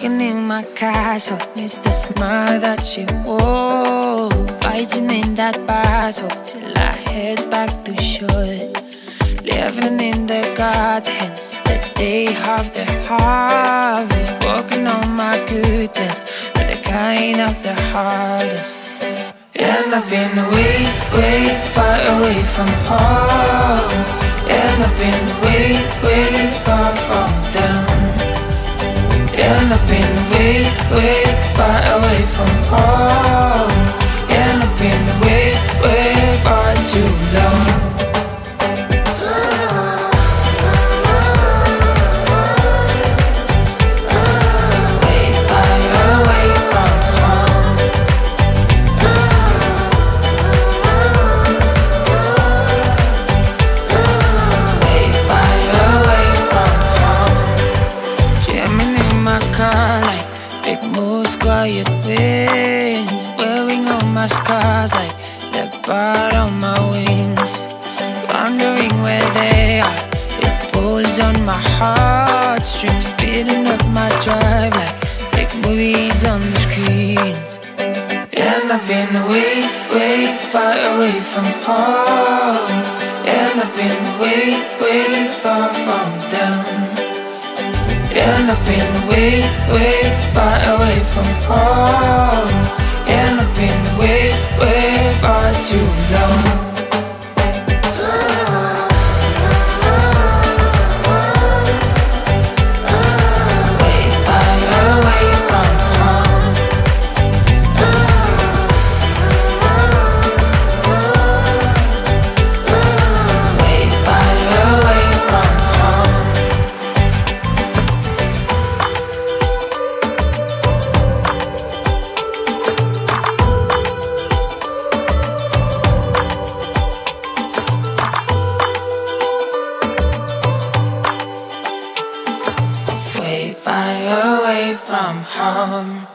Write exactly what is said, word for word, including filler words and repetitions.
Walking in my castle, miss the smile that she wore. Fighting in that battle till I head back to shore. Living in the gardens, the day of the harvest. Working on my goodness, but the kind of the hardest. And I've been way, way far away from home. And I've been way, way far from them. And I've been way, way far away from home. And I've been way, way far too long. Quiet winds, wearing all my scars like the part on my wings. Wondering where they are, it pulls on my heartstrings, speeding up my drive like big movies on the screens. And I've been way, way far away from home. And I've been way, way far from them. And I've been way, way far away from home. And I've been way, way far too long. Way far away from home. Way far away from home. Way far away from home.